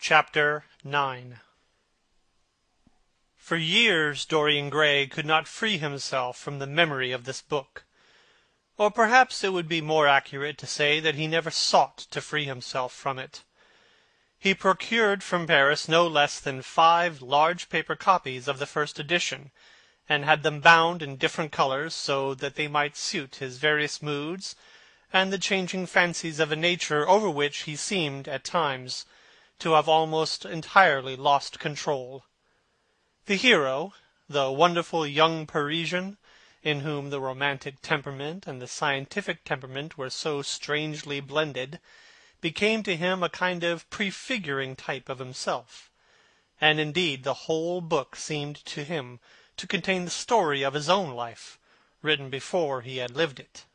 Chapter 9 For years Dorian Gray could not free himself from the memory of this book. Or perhaps it would be more accurate to say that he never sought to free himself from it. He procured from Paris no less than 5 large paper copies of the first edition, and had them bound in different colours so that they might suit his various moods and the changing fancies of a nature over which he seemed at times to have almost entirely lost control. The hero, the wonderful young Parisian, in whom the romantic temperament and the scientific temperament were so strangely blended, became to him a kind of prefiguring type of himself, and indeed the whole book seemed to him to contain the story of his own life, written before he had lived it.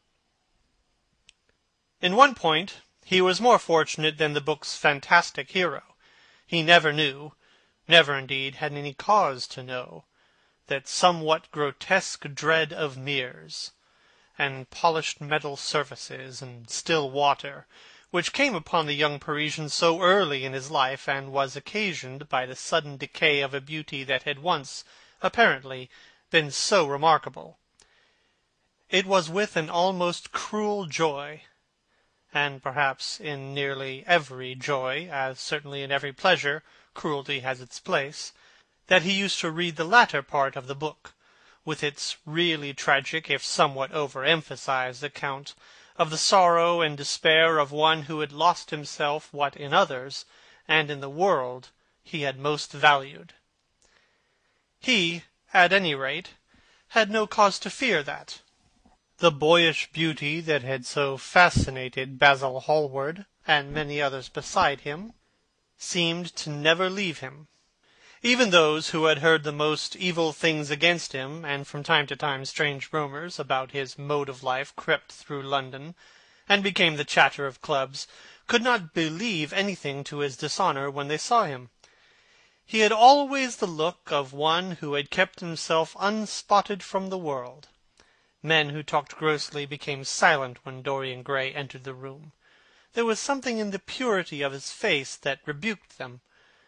In one point he was more fortunate than the book's fantastic hero. He never knew, never indeed had any cause to know, that somewhat grotesque dread of mirrors, and polished metal surfaces, and still water, which came upon the young Parisian so early in his life, and was occasioned by the sudden decay of a beauty that had once, apparently, been so remarkable. It was with an almost cruel joy, and perhaps in nearly every joy, as certainly in every pleasure, cruelty has its place, that he used to read the latter part of the book, with its really tragic, if somewhat over-emphasized, account of the sorrow and despair of one who had lost himself what in others, and in the world, he had most valued. He, at any rate, had no cause to fear that. The boyish beauty that had so fascinated Basil Hallward, and many others beside him, seemed to never leave him. Even those who had heard the most evil things against him, and from time to time strange rumours about his mode of life crept through London, and became the chatter of clubs, could not believe anything to his dishonour when they saw him. He had always the look of one who had kept himself unspotted from the world. Men who talked grossly became silent when Dorian Gray entered the room. There was something in the purity of his face that rebuked them.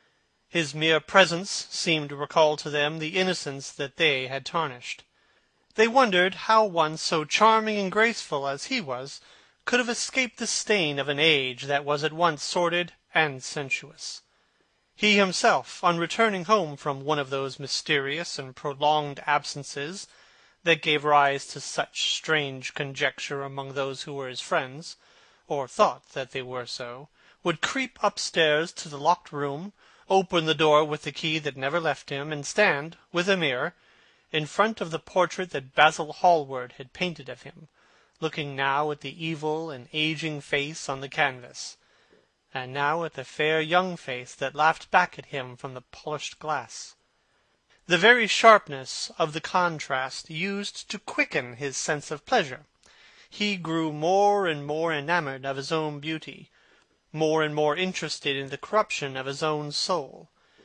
His mere presence seemed to recall to them the innocence that they had tarnished. They wondered how one so charming and graceful as he was could have escaped the stain of an age that was at once sordid and sensuous. He himself, on returning home from one of those mysterious and prolonged absences that gave rise to such strange conjecture among those who were his friends, or thought that they were so, would creep upstairs to the locked room, open the door with the key that never left him, and stand, with a mirror, in front of the portrait that Basil Hallward had painted of him, looking now at the evil and aging face on the canvas, and now at the fair young face that laughed back at him from the polished glass. The very sharpness of the contrast used to quicken his sense of pleasure. He grew more and more enamoured of his own beauty, more and more interested in the corruption of his own soul.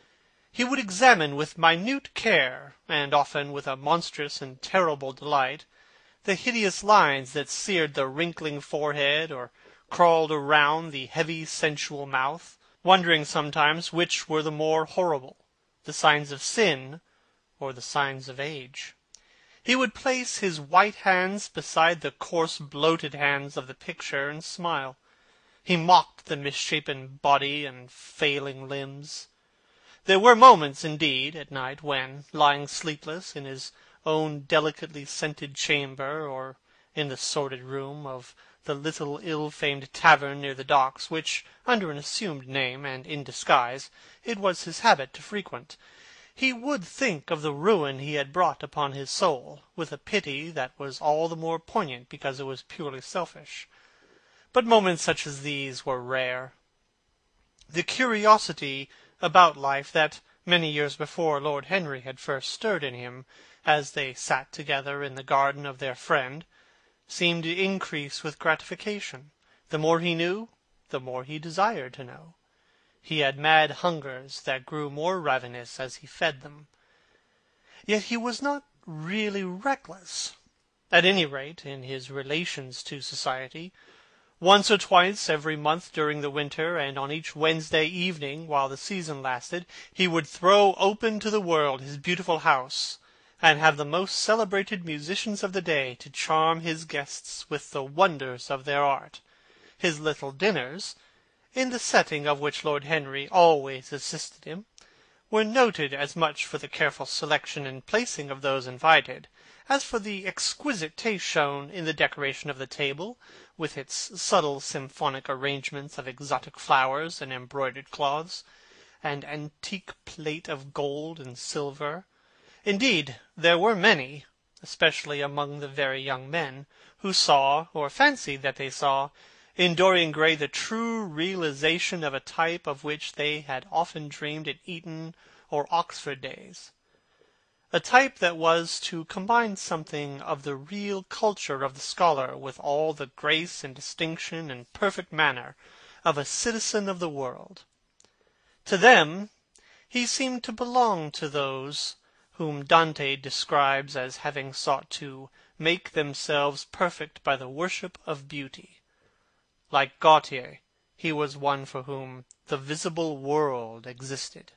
He would examine with minute care, and often with a monstrous and terrible delight, the hideous lines that seared the wrinkling forehead or crawled around the heavy sensual mouth, wondering sometimes which were the more horrible, the signs of sin or the signs of age. He would place his white hands beside the coarse bloated hands of the picture and smile. He mocked the misshapen body and failing limbs. There were moments, indeed, at night when, lying sleepless in his own delicately scented chamber, or in the sordid room of the little ill-famed tavern near the docks, which, under an assumed name and in disguise, it was his habit to frequent, he would think of the ruin he had brought upon his soul, with a pity that was all the more poignant because it was purely selfish. But moments such as these were rare. The curiosity about life that, many years before, Lord Henry had first stirred in him, as they sat together in the garden of their friend, seemed to increase with gratification. The more he knew, the more he desired to know. He had mad hungers that grew more ravenous as he fed them. Yet he was not really reckless, at any rate in his relations to society, Once or twice every month during the winter, and on each Wednesday evening while the season lasted, he would throw open to the world his beautiful house, and have the most celebrated musicians of the day to charm his guests with the wonders of their art. His little dinners, in the setting of which Lord Henry always assisted him, were noted as much for the careful selection and placing of those invited, as for the exquisite taste shown in the decoration of the table, with its subtle symphonic arrangements of exotic flowers and embroidered cloths, and antique plate of gold and silver. Indeed, there were many, especially among the very young men, who saw, or fancied that they saw, in Dorian Gray the true realization of a type of which they had often dreamed in Eton or Oxford days. A type that was to combine something of the real culture of the scholar with all the grace and distinction and perfect manner of a citizen of the world. To them he seemed to belong, to those whom Dante describes as having sought to make themselves perfect by the worship of beauty. Like Gautier, he was one for whom the visible world existed.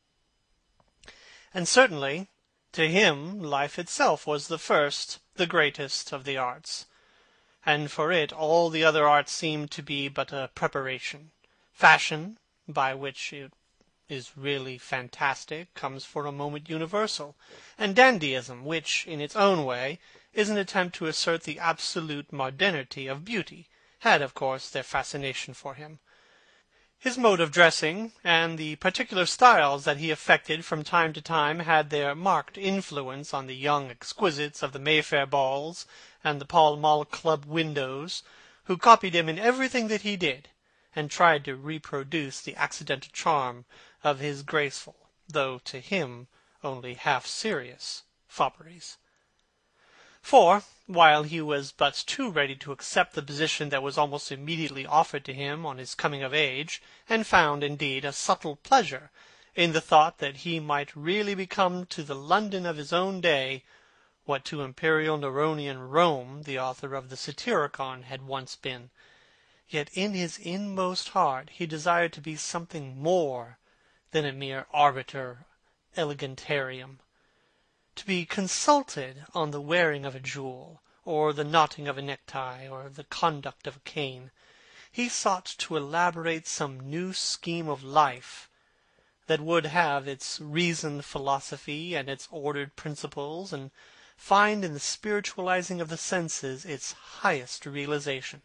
And certainly, to him life itself was the first, the greatest of the arts, and for it all the other arts seemed to be but a preparation. Fashion, by which it is really fantastic, comes for a moment universal, and dandyism, which, in its own way, is an attempt to assert the absolute modernity of beauty, had, of course, their fascination for him. His mode of dressing, and the particular styles that he affected from time to time, had their marked influence on the young exquisites of the Mayfair balls and the Pall Mall Club windows, who copied him in everything that he did, and tried to reproduce the accidental charm of his graceful, though to him only half serious, fopperies. For, while he was but too ready to accept the position that was almost immediately offered to him on his coming of age, and found, indeed, a subtle pleasure in the thought that he might really become to the London of his own day what to imperial Neronian Rome the author of the Satyricon had once been, yet in his inmost heart he desired to be something more than a mere arbiter elegantarium, to be consulted on the wearing of a jewel, or the knotting of a necktie, or the conduct of a cane. He sought to elaborate some new scheme of life that would have its reasoned philosophy and its ordered principles, and find in the spiritualizing of the senses its highest realization.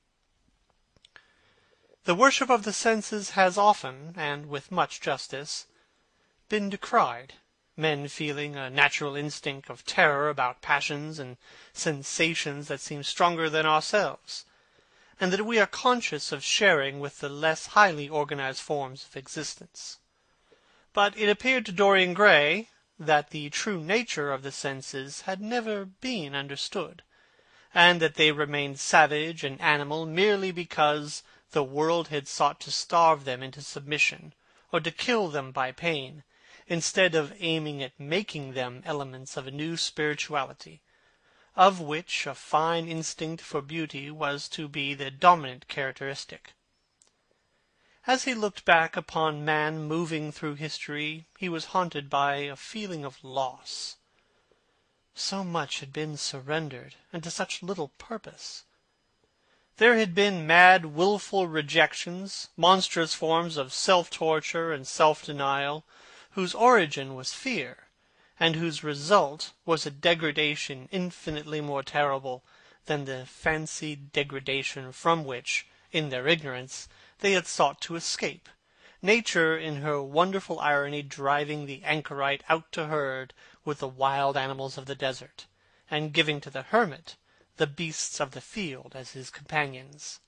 The worship of the senses has often, and with much justice, been decried, men feeling a natural instinct of terror about passions and sensations that seem stronger than ourselves, and that we are conscious of sharing with the less highly organized forms of existence. But it appeared to Dorian Gray that the true nature of the senses had never been understood, and that they remained savage and animal merely because the world had sought to starve them into submission, or to kill them by pain, instead of aiming at making them elements of a new spirituality, of which a fine instinct for beauty was to be the dominant characteristic. As he looked back upon man moving through history, he was haunted by a feeling of loss. So much had been surrendered, and to such little purpose. There had been mad, wilful rejections, monstrous forms of self-torture and self-denial, whose origin was fear, and whose result was a degradation infinitely more terrible than the fancied degradation from which, in their ignorance, they had sought to escape, Nature in her wonderful irony driving the anchorite out to herd with the wild animals of the desert, and giving to the hermit the beasts of the field as his companions.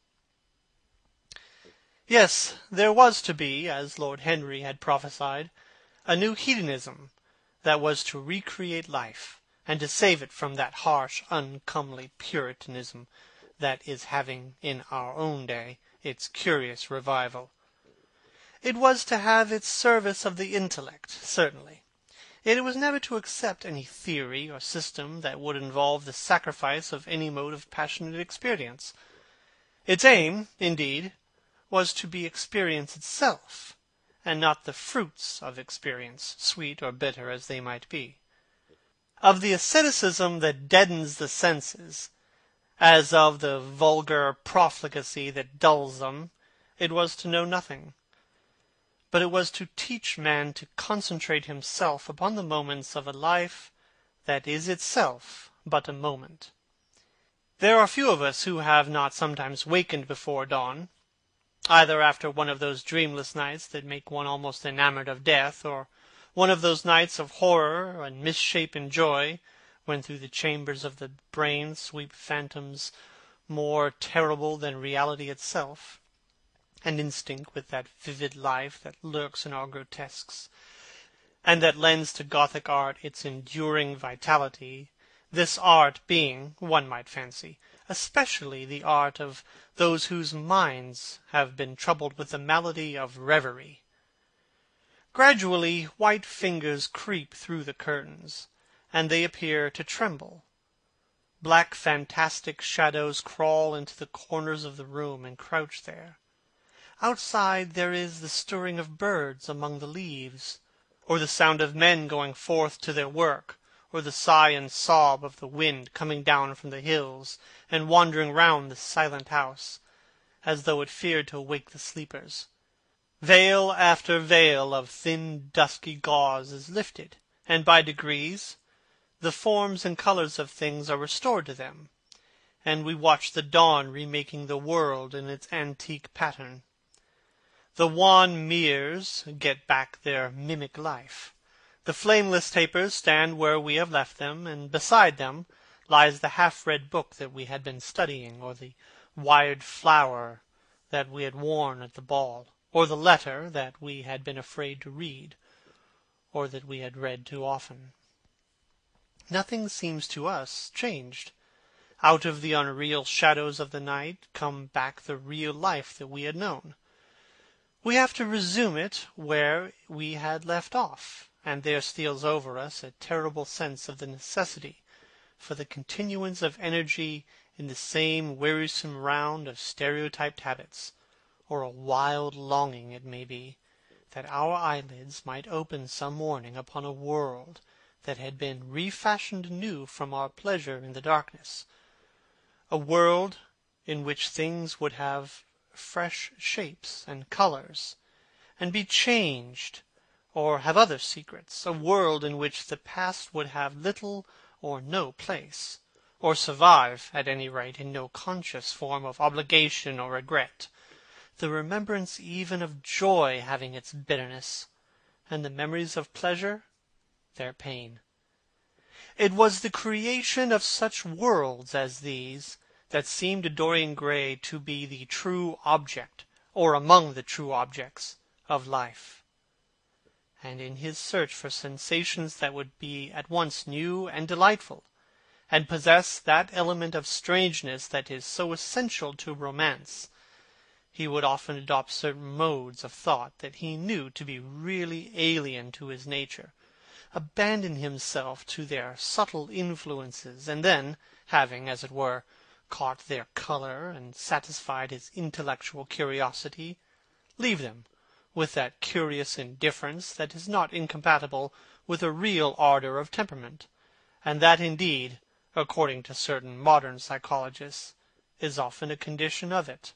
Yes, there was to be, as Lord Henry had prophesied, a new hedonism that was to recreate life, and to save it from that harsh, uncomely Puritanism that is having, in our own day, its curious revival. It was to have its service of the intellect, certainly. Yet it was never to accept any theory or system that would involve the sacrifice of any mode of passionate experience. Its aim, indeed, was to be experience itself, and not the fruits of experience, sweet or bitter as they might be. Of the asceticism that deadens the senses, as of the vulgar profligacy that dulls them, it was to know nothing. But it was to teach man to concentrate himself upon the moments of a life that is itself but a moment. There are few of us who have not sometimes wakened before dawn, either after one of those dreamless nights that make one almost enamored of death, or one of those nights of horror and misshapen joy, when through the chambers of the brain sweep phantoms more terrible than reality itself, and instinct with that vivid life that lurks in our grotesques, and that lends to Gothic art its enduring vitality, this art being, one might fancy, especially the art of those whose minds have been troubled with the malady of reverie. Gradually white fingers creep through the curtains, and they appear to tremble. Black fantastic shadows crawl into the corners of the room and crouch there. Outside there is the stirring of birds among the leaves, or the sound of men going forth to their work, or the sigh and sob of the wind coming down from the hills and wandering round the silent house, as though it feared to awake the sleepers. Veil after veil of thin dusky gauze is lifted, and by degrees the forms and colors of things are restored to them, and we watch the dawn remaking the world in its antique pattern. The wan mirrors get back their mimic life. The flameless tapers stand where we have left them, and beside them lies the half-read book that we had been studying, or the wired flower that we had worn at the ball, or the letter that we had been afraid to read, or that we had read too often. Nothing seems to us changed. Out of the unreal shadows of the night come back the real life that we had known. We have to resume it where we had left off, and there steals over us a terrible sense of the necessity for the continuance of energy in the same wearisome round of stereotyped habits, or a wild longing, it may be, that our eyelids might open some morning upon a world that had been refashioned anew from our pleasure in the darkness, a world in which things would have fresh shapes and colors, and be changed, or have other secrets, a world in which the past would have little or no place, or survive, at any rate, in no conscious form of obligation or regret, the remembrance even of joy having its bitterness, and the memories of pleasure their pain. It was the creation of such worlds as these that seemed to Dorian Gray to be the true object, or among the true objects, of life. And in his search for sensations that would be at once new and delightful, and possess that element of strangeness that is so essential to romance, he would often adopt certain modes of thought that he knew to be really alien to his nature, abandon himself to their subtle influences, and then, having, as it were, caught their color and satisfied his intellectual curiosity, leave them with that curious indifference that is not incompatible with a real ardor of temperament, and that indeed, according to certain modern psychologists, is often a condition of it.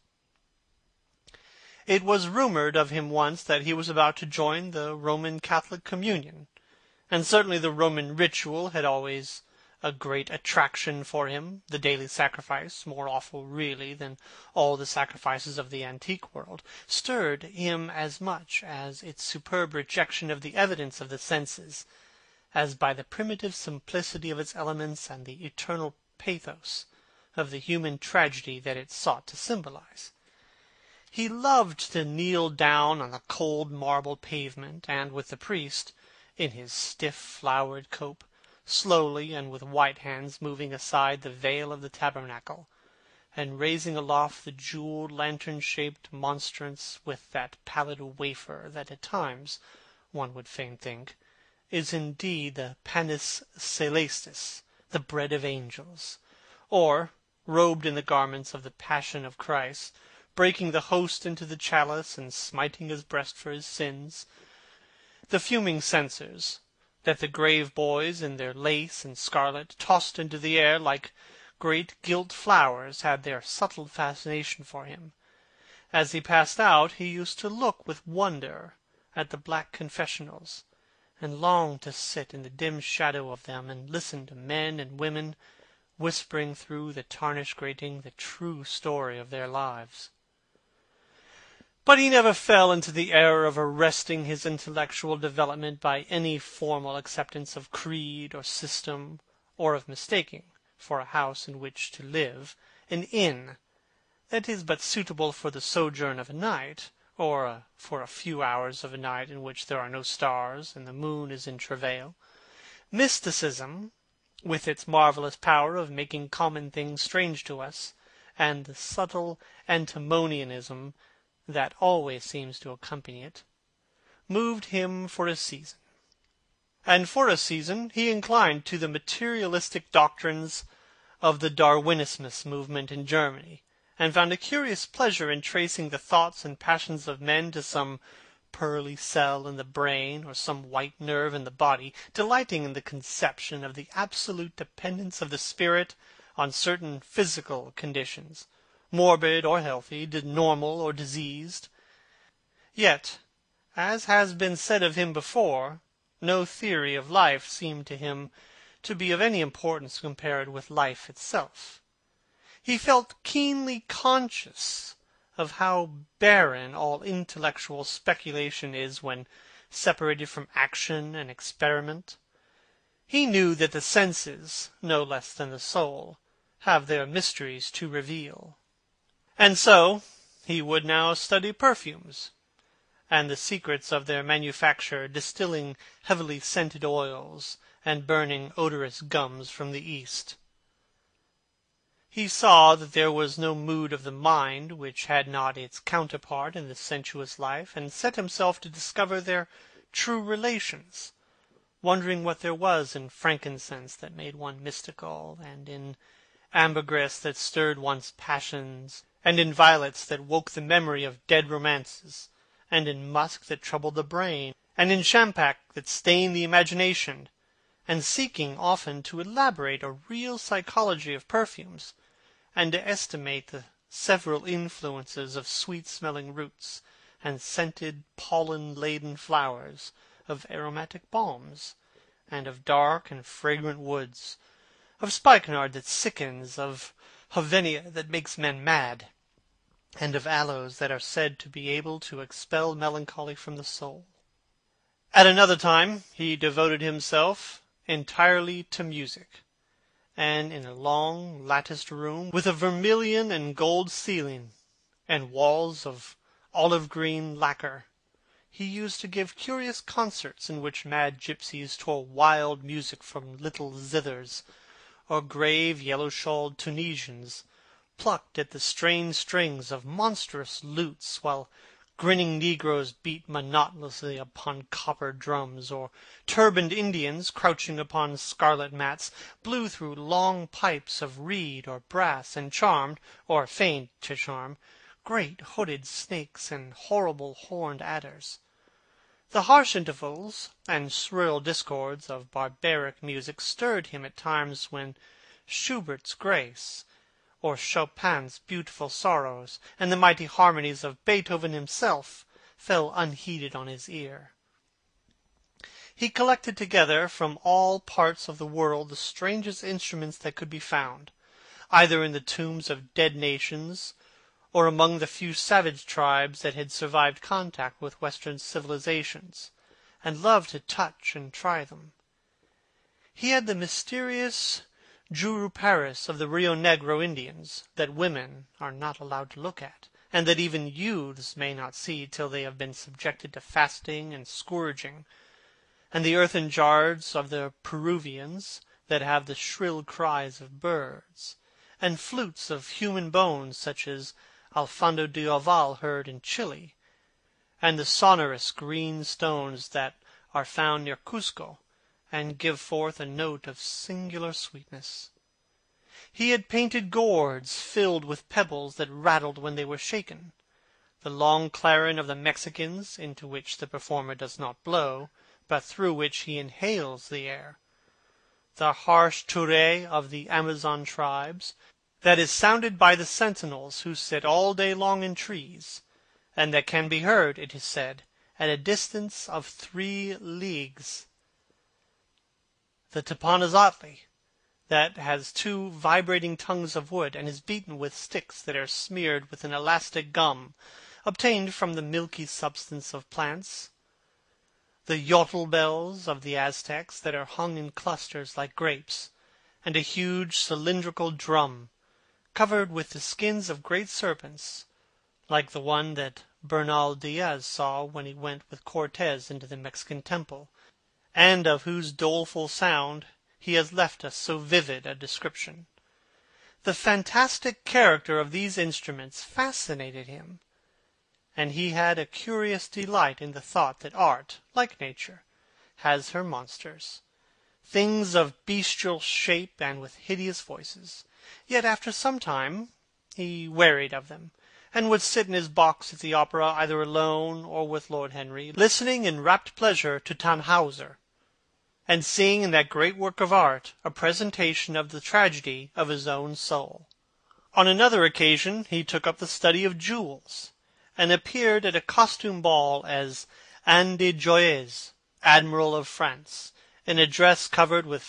It was rumored of him once that he was about to join the Roman Catholic communion, and certainly the Roman ritual had always a great attraction for him, the daily sacrifice, more awful really than all the sacrifices of the antique world, stirred him as much as its superb rejection of the evidence of the senses, as by the primitive simplicity of its elements and the eternal pathos of the human tragedy that it sought to symbolize. He loved to kneel down on the cold marble pavement, and with the priest, in his stiff flowered cope, slowly and with white hands moving aside the veil of the tabernacle, and raising aloft the jeweled lantern-shaped monstrance with that pallid wafer that at times, one would fain think, is indeed the panis celestis, the bread of angels, or, robed in the garments of the Passion of Christ, breaking the host into the chalice and smiting his breast for his sins; the fuming censers, that the grave boys in their lace and scarlet tossed into the air like great gilt flowers, had their subtle fascination for him. As he passed out, he used to look with wonder at the black confessionals, and long to sit in the dim shadow of them and listen to men and women whispering through the tarnished grating the true story of their lives. But he never fell into the error of arresting his intellectual development by any formal acceptance of creed or system, or of mistaking for a house in which to live an inn that is but suitable for the sojourn of a night, or for a few hours of a night in which there are no stars and the moon is in travail. Mysticism, with its marvelous power of making common things strange to us, and the subtle antinomianism that always seems to accompany it, moved him for a season. And for a season he inclined to the materialistic doctrines of the Darwinismus movement in Germany, and found a curious pleasure in tracing the thoughts and passions of men to some pearly cell in the brain or some white nerve in the body, delighting in the conception of the absolute dependence of the spirit on certain physical conditions, morbid or healthy, normal or diseased. Yet, as has been said of him before, no theory of life seemed to him to be of any importance compared with life itself. He felt keenly conscious of how barren all intellectual speculation is when separated from action and experiment. He knew that the senses, no less than the soul, have their mysteries to reveal. And so he would now study perfumes, and the secrets of their manufacture, distilling heavily scented oils and burning odorous gums from the East. He saw that there was no mood of the mind which had not its counterpart in the sensuous life, and set himself to discover their true relations, wondering what there was in frankincense that made one mystical, and in ambergris that stirred one's passions, and in violets that woke the memory of dead romances, and in musk that troubled the brain, and in champak that stained the imagination, and seeking often to elaborate a real psychology of perfumes, and to estimate the several influences of sweet-smelling roots and scented pollen-laden flowers, of aromatic balms, and of dark and fragrant woods, of spikenard that sickens, of Hevenia that makes men mad, and of aloes that are said to be able to expel melancholy from the soul. At another time he devoted himself entirely to music, and in a long latticed room with a vermilion and gold ceiling and walls of olive green lacquer, he used to give curious concerts in which mad gypsies tore wild music from little zithers, or grave yellow-shawled Tunisians plucked at the strained strings of monstrous lutes, while grinning negroes beat monotonously upon copper drums, or turbaned Indians, crouching upon scarlet mats, blew through long pipes of reed or brass, and charmed, or feigned to charm, great hooded snakes and horrible horned adders. The harsh intervals and shrill discords of barbaric music stirred him at times when Schubert's Grace, or Chopin's Beautiful Sorrows, and the mighty harmonies of Beethoven himself fell unheeded on his ear. He collected together from all parts of the world the strangest instruments that could be found, either in the tombs of dead nations, or among the few savage tribes that had survived contact with Western civilizations, and loved to touch and try them. He had the mysterious Juruparis of the Rio Negro Indians, that women are not allowed to look at, and that even youths may not see till they have been subjected to fasting and scourging, and the earthen jars of the Peruvians, that have the shrill cries of birds, and flutes of human bones such as Alfonso de Oval heard in Chile, and the sonorous green stones that are found near Cusco, and give forth a note of singular sweetness. He had painted gourds filled with pebbles that rattled when they were shaken, the long clarin of the Mexicans, into which the performer does not blow, but through which he inhales the air, the harsh ture of the Amazon tribes, that is sounded by the sentinels who sit all day long in trees, and that can be heard, it is said, at a distance of 3 leagues. The Teponaztli, that has 2 vibrating tongues of wood, and is beaten with sticks that are smeared with an elastic gum, obtained from the milky substance of plants. The yotl bells of the Aztecs, that are hung in clusters like grapes, and a huge cylindrical drum, covered with the skins of great serpents, like the one that Bernal Diaz saw when he went with Cortez into the Mexican temple, and of whose doleful sound he has left us so vivid a description. The fantastic character of these instruments fascinated him, and he had a curious delight in the thought that art, like nature, has her monsters, things of bestial shape and with hideous voices. Yet after some time he wearied of them, and would sit in his box at the opera, either alone or with Lord Henry, listening in rapt pleasure to Tannhauser, and seeing in that great work of art a presentation of the tragedy of his own soul. On another occasion he took up the study of jewels, and appeared at a costume ball as Anne de Joyeuse, Admiral of France, in a dress covered with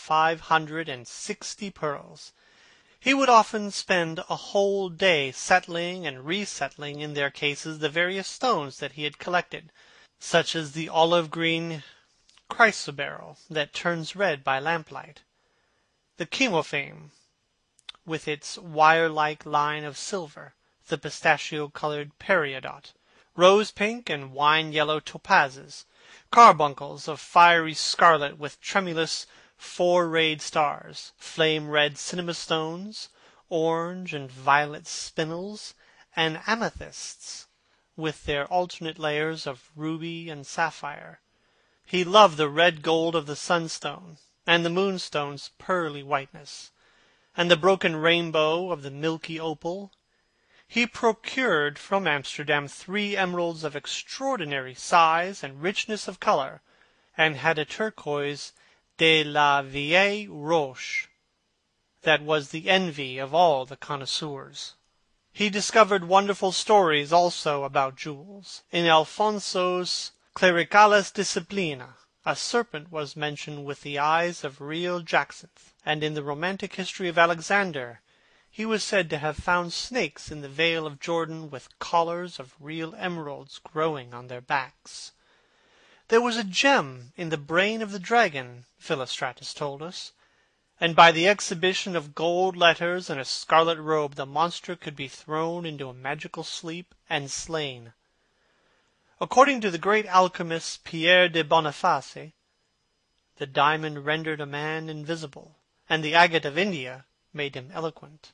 560 pearls. He would often spend a whole day settling and resettling in their cases the various stones that he had collected, such as the olive-green chrysoberyl that turns red by lamplight, the chemophane with its wire-like line of silver, the pistachio-colored peridot, rose-pink and wine-yellow topazes, carbuncles of fiery scarlet with tremulous 4-rayed stars, flame-red cinema-stones, orange and violet spinels, and amethysts, with their alternate layers of ruby and sapphire. He loved the red gold of the sunstone, and the moonstone's pearly whiteness, and the broken rainbow of the milky opal. He procured from Amsterdam 3 emeralds of extraordinary size and richness of color, and had a turquoise de la Vieille Roche that was the envy of all the connoisseurs. He discovered wonderful stories also about jewels. In Alfonso's Clericales Disciplina, a serpent was mentioned with the eyes of real jacinth, and in the romantic history of Alexander he was said to have found snakes in the Vale of Jordan with collars of real emeralds growing on their backs. There was a gem in the brain of the dragon, Philostratus told us, and by the exhibition of gold letters and a scarlet robe the monster could be thrown into a magical sleep and slain. According to the great alchemist Pierre de Boniface, the diamond rendered a man invisible, and the agate of India made him eloquent.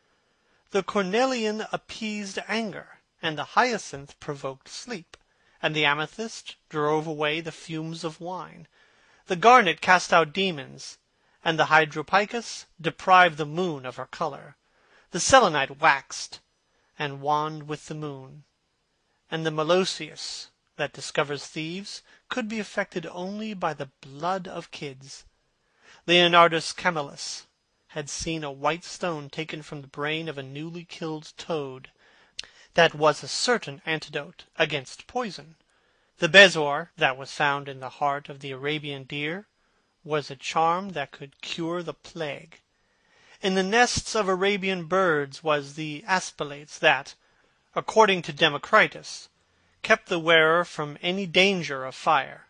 The cornelian appeased anger, and the hyacinth provoked sleep, and the amethyst drove away the fumes of wine. The garnet cast out demons, and the hydropicus deprived the moon of her color. The selenite waxed and waned with the moon, and the meloceus, that discovers thieves, could be affected only by the blood of kids. Leonardus Camillus had seen a white stone taken from the brain of a newly killed toad, that was a certain antidote against poison. The bezoar that was found in the heart of the Arabian deer was a charm that could cure the plague. In the nests of Arabian birds was the aspilates that, according to Democritus, kept the wearer from any danger of fire.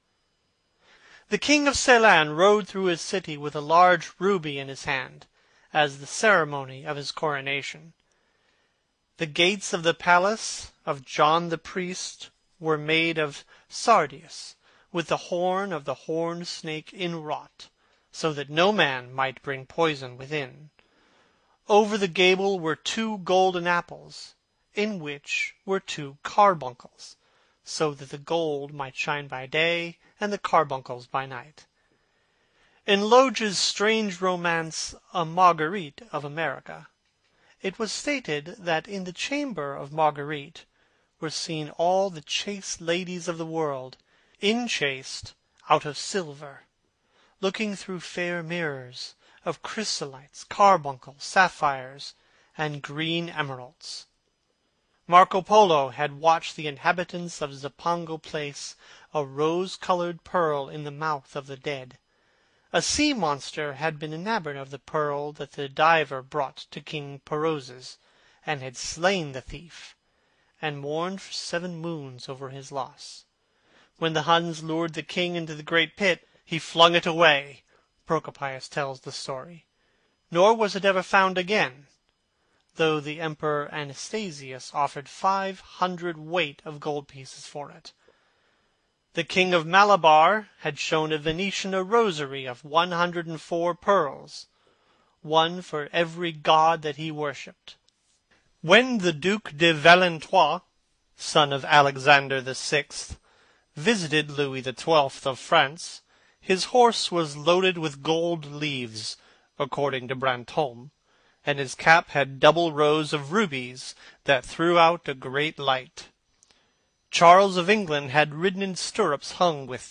The king of Ceylon rode through his city with a large ruby in his hand, as the ceremony of his coronation. The gates of the palace of John the priest were made of sardius, with the horn of the horned snake inwrought, so that no man might bring poison within. Over the gable were 2 golden apples, in which were 2 carbuncles, so that the gold might shine by day and the carbuncles by night. In Lodge's strange romance, A Marguerite of America, it was stated that in the chamber of Marguerite were seen all the chaste ladies of the world, enchased out of silver, looking through fair mirrors of chrysolites, carbuncles, sapphires, and green emeralds. Marco Polo had watched the inhabitants of Zipango place a rose-colored pearl in the mouth of the dead. A sea monster had been enamored of the pearl that the diver brought to King Perozes, and had slain the thief, and mourned for 7 moons over his loss. When the Huns lured the king into the great pit, he flung it away. Procopius tells the story. Nor was it ever found again, though the Emperor Anastasius offered 500 weight of gold pieces for it. The King of Malabar had shown a Venetian a rosary of 104 pearls, one for every god that he worshipped. When the Duc de Valentinois, son of Alexander VI, visited Louis XII of France, his horse was loaded with gold leaves, according to Brantome, and his cap had double rows of rubies that threw out a great light. Charles of England had ridden in stirrups hung with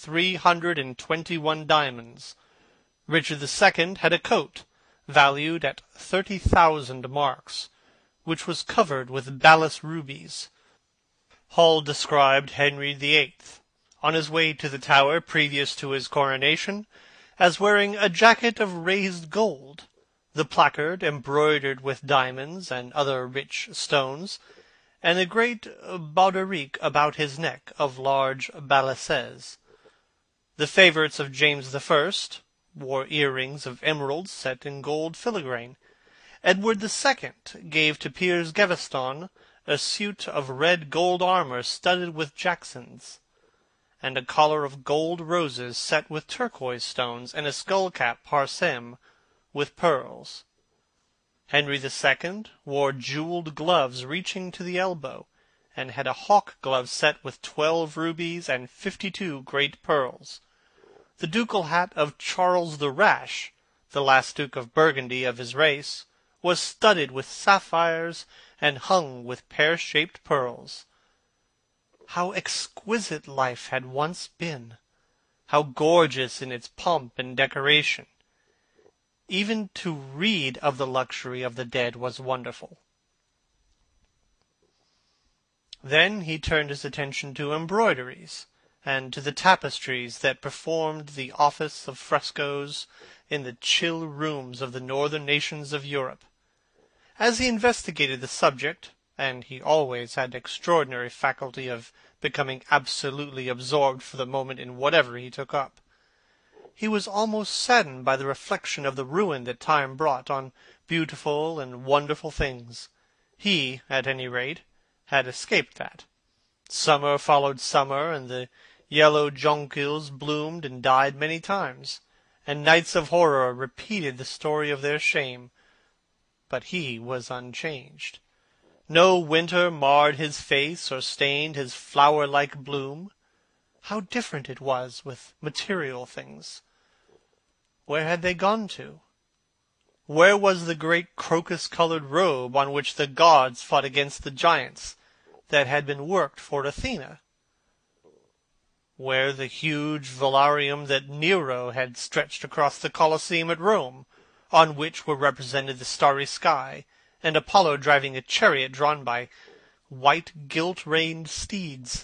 321 diamonds. Richard II had a coat valued at 30,000 marks, which was covered with balass rubies. Hall described Henry VIII, on his way to the Tower previous to his coronation, as wearing a jacket of raised gold, the placard embroidered with diamonds and other rich stones, and a great baldric about his neck of large balasses. The favourites of James I wore earrings of emeralds set in gold filigrane. Edward II gave to Piers Gaveston a suit of red gold armour studded with jacksons, and a collar of gold roses set with turquoise stones, and a skull-cap parsem with pearls. Henry II wore jewelled gloves reaching to the elbow, and had a hawk glove set with 12 rubies and 52 great pearls. The ducal hat of Charles the Rash, the last Duke of Burgundy of his race, was studded with sapphires and hung with pear-shaped pearls. How exquisite life had once been! How gorgeous in its pomp and decoration! Even to read of the luxury of the dead was wonderful. Then he turned his attention to embroideries, and to the tapestries that performed the office of frescoes in the chill rooms of the northern nations of Europe. As he investigated the subject, and he always had extraordinary faculty of becoming absolutely absorbed for the moment in whatever he took up, he was almost saddened by the reflection of the ruin that time brought on beautiful and wonderful things. He, at any rate, had escaped that. Summer followed summer, and the yellow jonquils bloomed and died many times, and nights of horror repeated the story of their shame. But he was unchanged. No winter marred his face or stained his flower-like bloom. How different it was with material things! Where had they gone to? Where was the great crocus-colored robe on which the gods fought against the giants, that had been worked for Athena? Where the huge velarium that Nero had stretched across the Colosseum at Rome, on which were represented the starry sky, and Apollo driving a chariot drawn by white gilt-reined steeds?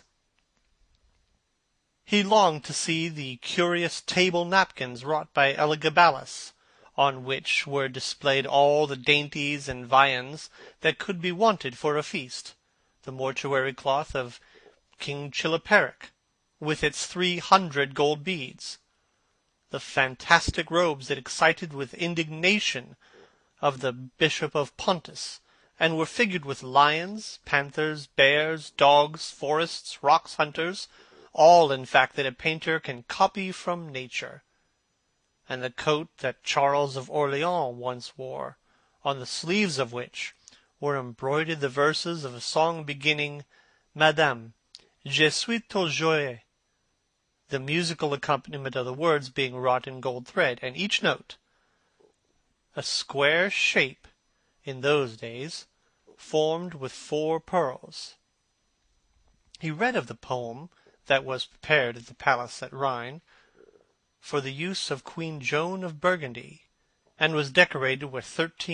He longed to see the curious table napkins wrought by Elagabalus, on which were displayed all the dainties and viands that could be wanted for a feast, the mortuary cloth of King Chilperic, with its 300 gold beads, the fantastic robes that excited with indignation of the Bishop of Pontus, and were figured with lions, panthers, bears, dogs, forests, rocks, hunters, all, in fact, that a painter can copy from nature, and the coat that Charles of Orleans once wore, on the sleeves of which were embroidered the verses of a song beginning, Madame, je suis tout joie, the musical accompaniment of the words being wrought in gold thread, and each note a square shape in those days, formed with 4 pearls. He read of the poem that was prepared at the palace at Rheims for the use of Queen Joan of Burgundy, and was decorated with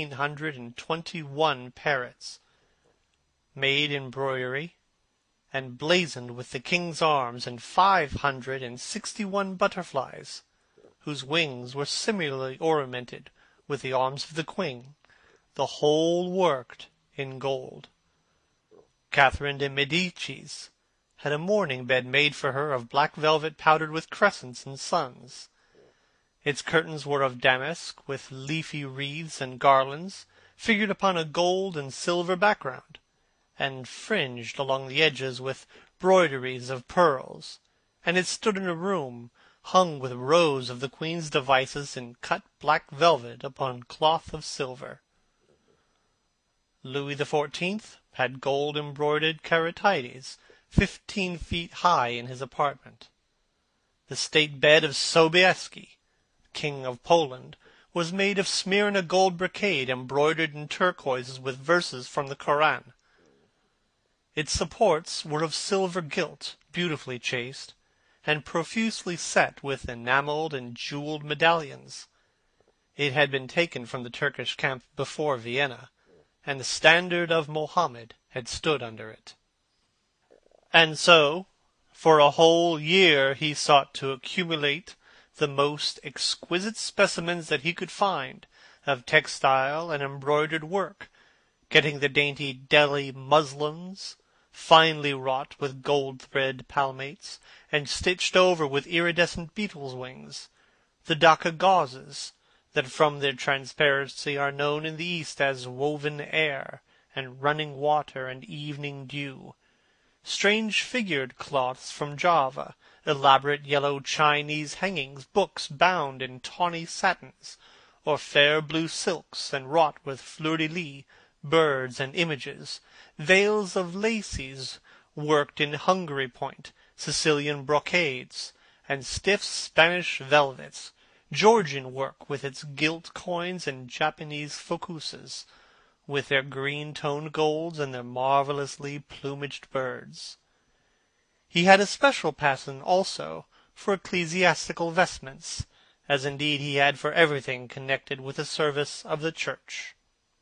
1,321 parrots, made in broidery, and blazoned with the king's arms, and 561 butterflies, whose wings were similarly ornamented with the arms of the queen, the whole worked in gold. Catherine de Medicis had a mourning bed made for her of black velvet powdered with crescents and suns. Its curtains were of damask, with leafy wreaths and garlands, figured upon a gold and silver background, and fringed along the edges with broideries of pearls, and it stood in a room hung with rows of the queen's devices in cut black velvet upon cloth of silver. Louis XIV had gold-embroidered caryatides 15 feet high in his apartment. The state bed of Sobieski, King of Poland, was made of Smyrna gold brocade embroidered in turquoises with verses from the Koran. Its supports were of silver gilt, beautifully chased, and profusely set with enameled and jeweled medallions. It had been taken from the Turkish camp before Vienna, and the standard of Mohammed had stood under it. And so, for a whole year he sought to accumulate the most exquisite specimens that he could find of textile and embroidered work, getting the dainty Delhi muslins, finely wrought with gold thread palmates, and stitched over with iridescent beetles' wings, the Dhaka gauzes, that from their transparency are known in the East as woven air, and running water, and evening dew, strange figured cloths from Java, elaborate yellow Chinese hangings, books bound in tawny satins, or fair blue silks, and wrought with fleurs-de-lis, birds and images, veils of laces worked in Hungary point, Sicilian brocades, and stiff Spanish velvets, Georgian work with its gilt coins, and Japanese focuses, with their green-toned golds and their marvellously plumaged birds. He had a special pattern also for ecclesiastical vestments, as indeed he had for everything connected with the service of the church.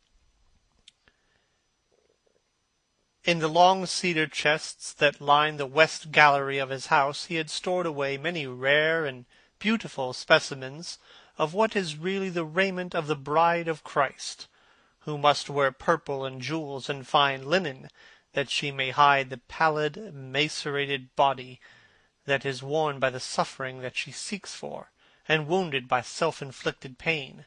In the long cedar chests that lined the west gallery of his house he had stored away many rare and beautiful specimens of what is really the raiment of the bride of Christ, who must wear purple and jewels and fine linen, that she may hide the pallid, macerated body that is worn by the suffering that she seeks for, and wounded by self-inflicted pain.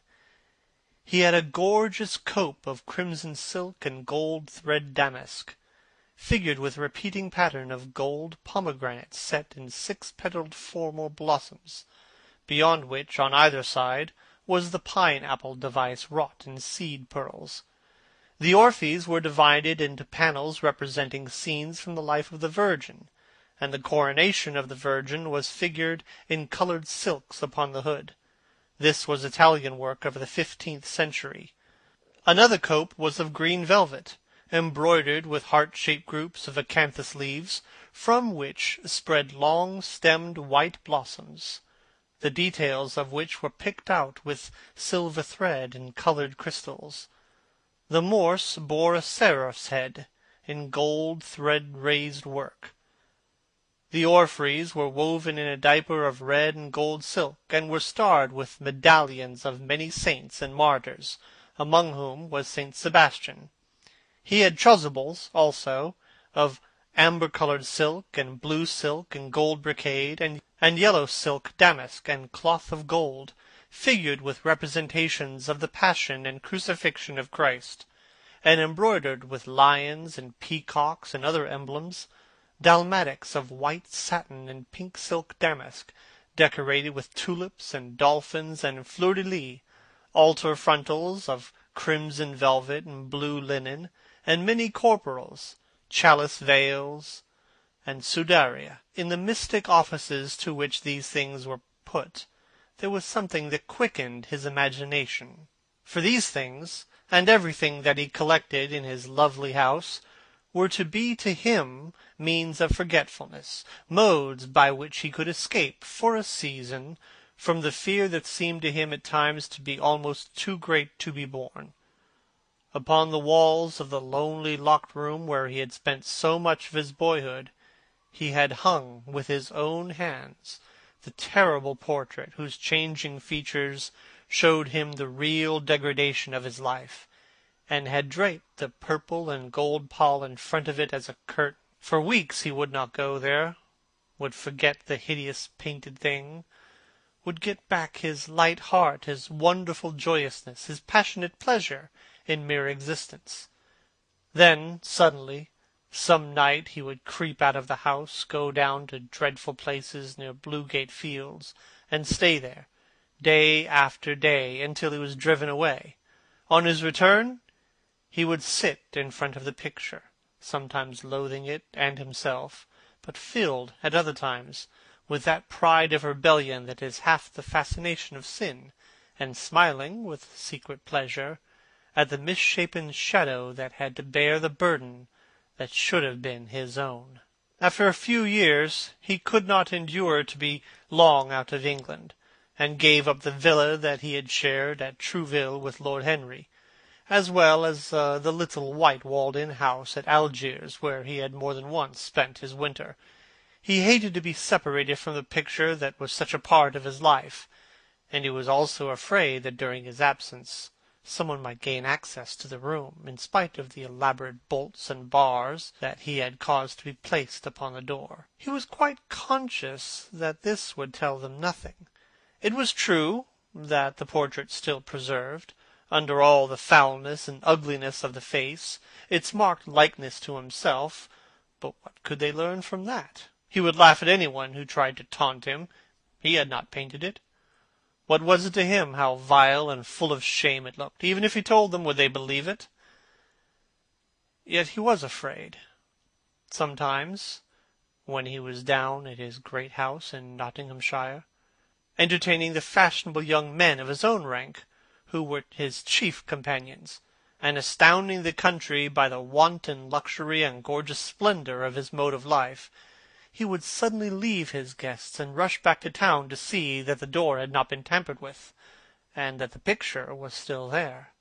He had a gorgeous cope of crimson silk and gold thread damask, figured with repeating pattern of gold pomegranates set in 6-petaled formal blossoms, beyond which, on either side, was the pineapple device wrought in seed pearls. The orphreys were divided into panels representing scenes from the life of the Virgin, and the coronation of the Virgin was figured in colored silks upon the hood. This was Italian work of the 15th century. Another cope was of green velvet, embroidered with heart-shaped groups of acanthus leaves, from which spread long-stemmed white blossoms, the details of which were picked out with silver thread and colored crystals. The morse bore a seraph's head, in gold thread-raised work. The orphreys were woven in a diaper of red and gold silk, and were starred with medallions of many saints and martyrs, among whom was Saint Sebastian. He had chasubles, also, of amber-colored silk, and blue silk, and gold brocade, and yellow silk damask, and cloth of gold, figured with representations of the Passion and Crucifixion of Christ, and embroidered with lions and peacocks and other emblems, dalmatics of white satin and pink silk damask, decorated with tulips and dolphins and fleurs-de-lis, altar frontals of crimson velvet and blue linen, and many corporals, chalice veils, and Sudaria. In the mystic offices to which these things were put, there was something that quickened his imagination. For these things, and everything that he collected in his lovely house, were to be to him means of forgetfulness, modes by which he could escape, for a season, from the fear that seemed to him at times to be almost too great to be borne. Upon the walls of the lonely locked room where he had spent so much of his boyhood, he had hung with his own hands the terrible portrait whose changing features showed him the real degradation of his life, and had draped the purple and gold pall in front of it as a curtain. For weeks he would not go there, would forget the hideous painted thing, would get back his light heart, his wonderful joyousness, his passionate pleasure in mere existence. Then, suddenly, some night he would creep out of the house, go down to dreadful places near Bluegate Fields, and stay there, day after day, until he was driven away. On his return, he would sit in front of the picture, sometimes loathing it and himself, but filled, at other times, with that pride of rebellion that is half the fascination of sin, and smiling with secret pleasure at the misshapen shadow that had to bear the burden that should have been his own. After a few years he could not endure to be long out of England, and gave up the villa that he had shared at Trouville with Lord Henry, as well as the little white-walled-in house at Algiers, where he had more than once spent his winter. He hated to be separated from the picture that was such a part of his life, and he was also afraid that during his absence someone might gain access to the room, in spite of the elaborate bolts and bars that he had caused to be placed upon the door. He was quite conscious that this would tell them nothing. It was true that the portrait still preserved, under all the foulness and ugliness of the face, its marked likeness to himself, but what could they learn from that? He would laugh at anyone who tried to taunt him. He had not painted it. What was it to him how vile and full of shame it looked? Even if he told them, would they believe it? Yet he was afraid. Sometimes, when he was down at his great house in Nottinghamshire, entertaining the fashionable young men of his own rank, who were his chief companions, and astounding the country by the wanton luxury and gorgeous splendor of his mode of life, he would suddenly leave his guests and rush back to town to see that the door had not been tampered with, and that the picture was still there.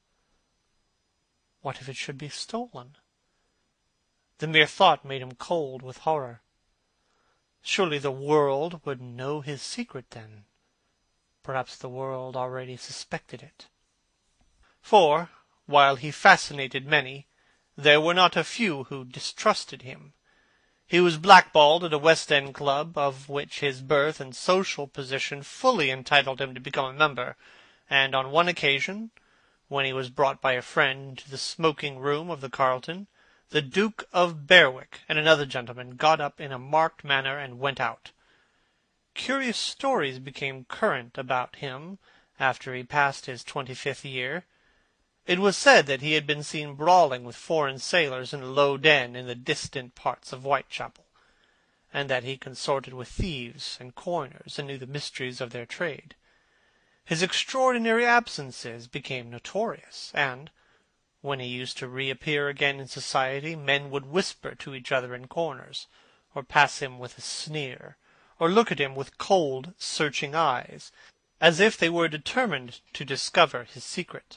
What if it should be stolen? The mere thought made him cold with horror. Surely the world would know his secret then. Perhaps the world already suspected it. For, while he fascinated many, there were not a few who distrusted him. He was blackballed at a West End club, of which his birth and social position fully entitled him to become a member, and on one occasion, when he was brought by a friend into the smoking-room of the Carlton, the Duke of Berwick and another gentleman got up in a marked manner and went out. Curious stories became current about him after he passed his 25th year. It was said that he had been seen brawling with foreign sailors in a low den in the distant parts of Whitechapel, and that he consorted with thieves and coiners and knew the mysteries of their trade. His extraordinary absences became notorious, and, when he used to reappear again in society, men would whisper to each other in corners, or pass him with a sneer, or look at him with cold, searching eyes, as if they were determined to discover his secret.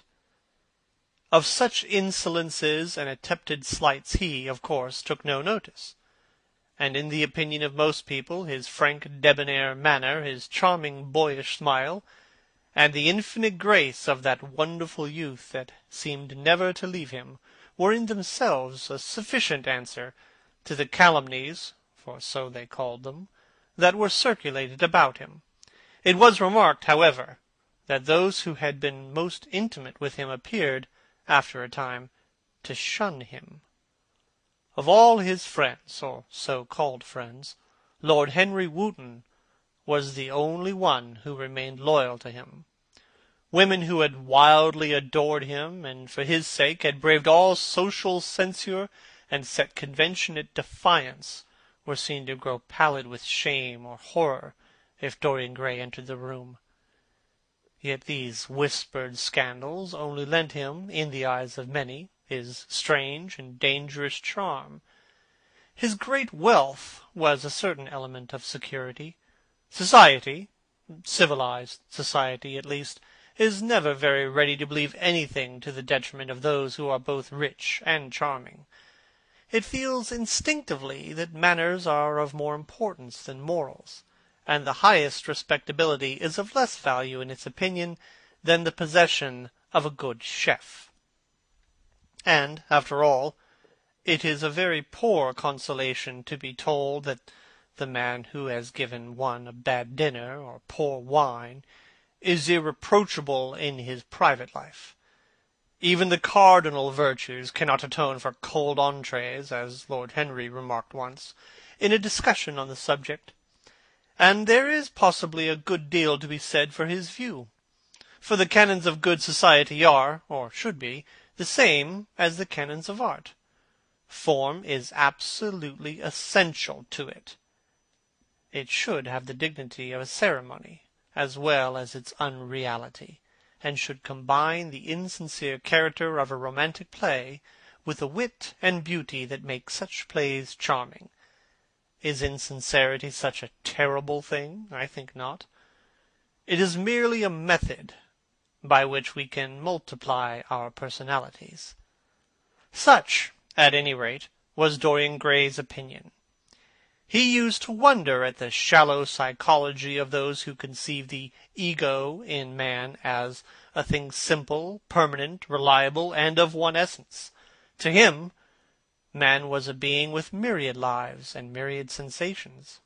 Of such insolences and attempted slights he, of course, took no notice, and in the opinion of most people his frank debonair manner, his charming boyish smile, and the infinite grace of that wonderful youth that seemed never to leave him, were in themselves a sufficient answer to the calumnies, for so they called them, that were circulated about him. It was remarked, however, that those who had been most intimate with him appeared, after a time, to shun him. Of all his friends, or so-called friends, Lord Henry Wotton was the only one who remained loyal to him. Women who had wildly adored him, and for his sake had braved all social censure and set convention at defiance, were seen to grow pallid with shame or horror if Dorian Gray entered the room. Yet these whispered scandals only lent him, in the eyes of many, his strange and dangerous charm. His great wealth was a certain element of security. Society, civilized society at least, is never very ready to believe anything to the detriment of those who are both rich and charming. It feels instinctively that manners are of more importance than morals, and the highest respectability is of less value in its opinion than the possession of a good chef. And, after all, it is a very poor consolation to be told that the man who has given one a bad dinner or poor wine is irreproachable in his private life. Even the cardinal virtues cannot atone for cold entrees, as Lord Henry remarked once, in a discussion on the subject. And there is possibly a good deal to be said for his view. For the canons of good society are, or should be, the same as the canons of art. Form is absolutely essential to it. It should have the dignity of a ceremony, as well as its unreality, and should combine the insincere character of a romantic play with the wit and beauty that make such plays charming. Is insincerity such a terrible thing? I think not. It is merely a method by which we can multiply our personalities. Such, at any rate, was Dorian Gray's opinion. He used to wonder at the shallow psychology of those who conceive the ego in man as a thing simple, permanent, reliable, and of one essence. To him, man was a being with myriad lives and myriad sensations,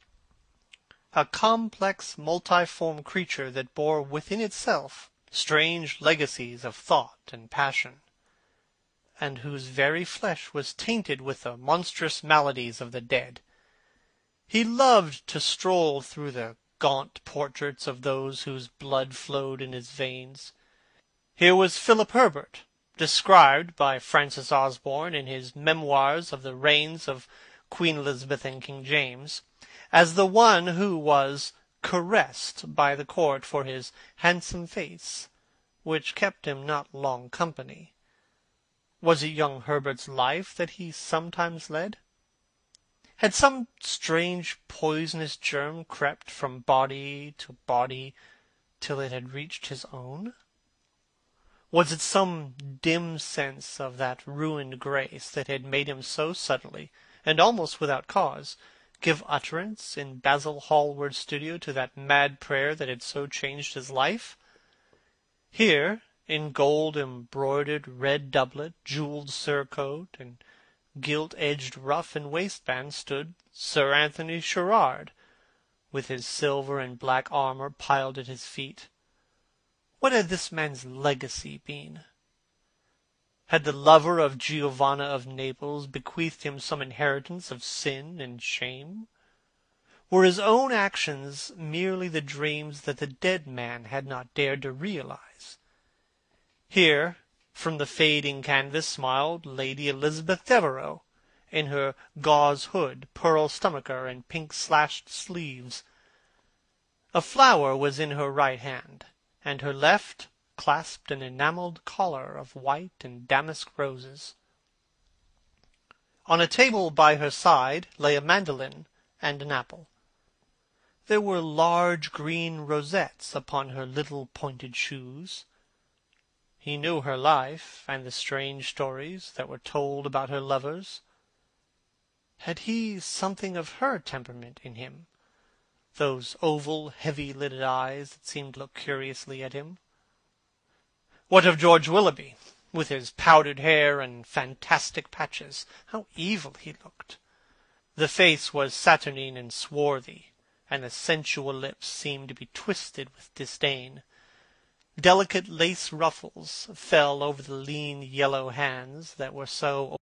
a complex, multiform creature that bore within itself strange legacies of thought and passion, and whose very flesh was tainted with the monstrous maladies of the dead. He loved to stroll through the gaunt portraits of those whose blood flowed in his veins. Here was Philip Herbert, described by Francis Osborne in his Memoirs of the Reigns of Queen Elizabeth and King James, as the one who was caressed by the court for his handsome face, which kept him not long company. Was it young Herbert's life that he sometimes led? Had some strange poisonous germ crept from body to body till it had reached his own? Was it some dim sense of that ruined grace that had made him so suddenly, and almost without cause, give utterance in Basil Hallward's studio to that mad prayer that had so changed his life? Here, in gold-embroidered red doublet, jewelled surcoat, and gilt-edged ruff and waistband, stood Sir Anthony Sherard, with his silver and black armour piled at his feet. What had this man's legacy been? Had the lover of Giovanna of Naples bequeathed him some inheritance of sin and shame? Were his own actions merely the dreams that the dead man had not dared to realize? Here, from the fading canvas, smiled Lady Elizabeth Devereux, in her gauze hood, pearl stomacher, and pink-slashed sleeves. A flower was in her right hand, and her left clasped an enamelled collar of white and damask roses. On a table by her side lay a mandolin and an apple. There were large green rosettes upon her little pointed shoes. He knew her life, and the strange stories that were told about her lovers. Had he something of her temperament in him? Those oval, heavy-lidded eyes that seemed to look curiously at him. What of George Willoughby, with his powdered hair and fantastic patches? How evil he looked! The face was saturnine and swarthy, and the sensual lips seemed to be twisted with disdain. Delicate lace ruffles fell over the lean yellow hands that were so